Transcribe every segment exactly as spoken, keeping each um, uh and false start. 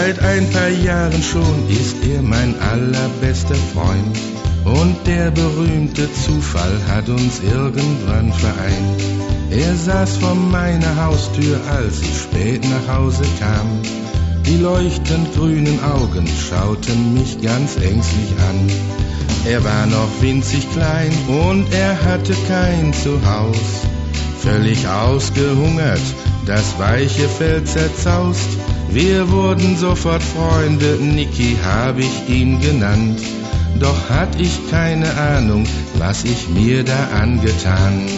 Seit ein paar Jahren schon ist er mein allerbester Freund. Und der berühmte Zufall hat uns irgendwann vereint. Er saß vor meiner Haustür, als ich spät nach Hause kam. Die leuchtend grünen Augen schauten mich ganz ängstlich an. Er war noch winzig klein und er hatte kein Zuhaus. Völlig ausgehungert, das weiche Fell zerzaust. Wir wurden sofort Freunde, Niki hab ich ihn genannt. Doch hatt ich keine Ahnung, was ich mir da angetan.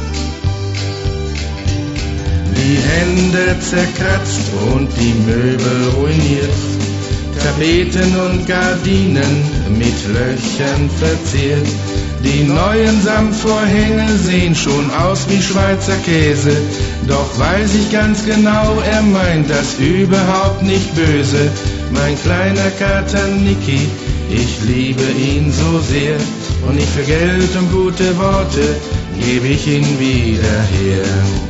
Die Hände zerkratzt und die Möbel ruiniert, Tapeten und Gardinen mit Löchern verziert. Die neuen Samtvorhänge sehen schon aus wie Schweizer Käse, doch weiß ich ganz genau, er meint das überhaupt nicht böse. Mein kleiner Kater Niki, ich liebe ihn so sehr, und nicht für Geld und gute Worte gebe ich ihn wieder her.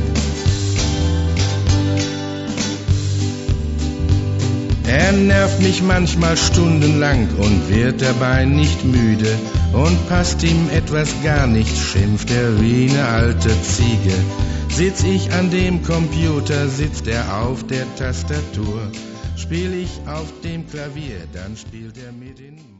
Er nervt mich manchmal stundenlang und wird dabei nicht müde. Und passt ihm etwas gar nicht, schimpft er wie eine alte Ziege. Sitz ich an dem Computer, sitzt er auf der Tastatur. Spiel ich auf dem Klavier, dann spielt er mit in